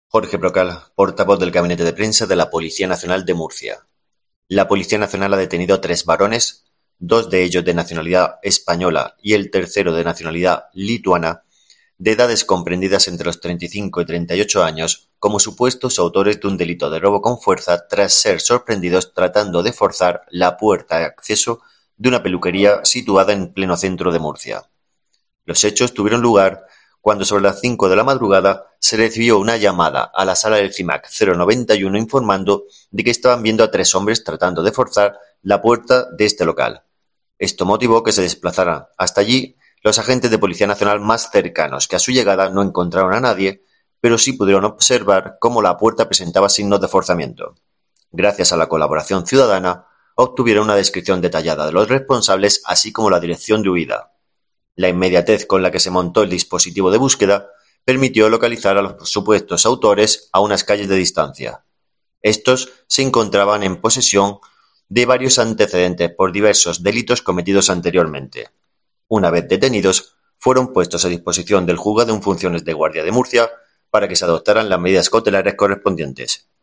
Jorge Brocal, portavoz del Gabinete de Prensa de la Policía Nacional de Murcia. La Policía Nacional ha detenido a 3 varones, 2 de ellos de nacionalidad española y el tercero de nacionalidad lituana, de edades comprendidas entre los 35 y 38 años, como supuestos autores de un delito de robo con fuerza tras ser sorprendidos tratando de forzar la puerta de acceso de una peluquería situada en pleno centro de Murcia. Los hechos tuvieron lugar cuando sobre las 5 de la madrugada se recibió una llamada a la sala del CIMAC 091 informando de que estaban viendo a 3 hombres tratando de forzar la puerta de este local. Esto motivó que se desplazaran hasta allí los agentes de Policía Nacional más cercanos, que a su llegada no encontraron a nadie, pero sí pudieron observar cómo la puerta presentaba signos de forzamiento. Gracias a la colaboración ciudadana, obtuvieron una descripción detallada de los responsables, así como la dirección de huida. La inmediatez con la que se montó el dispositivo de búsqueda permitió localizar a los supuestos autores a unas calles de distancia. Estos se encontraban en posesión de varios antecedentes por diversos delitos cometidos anteriormente. Una vez detenidos, fueron puestos a disposición del Juzgado en Funciones de Guardia de Murcia para que se adoptaran las medidas cautelares correspondientes.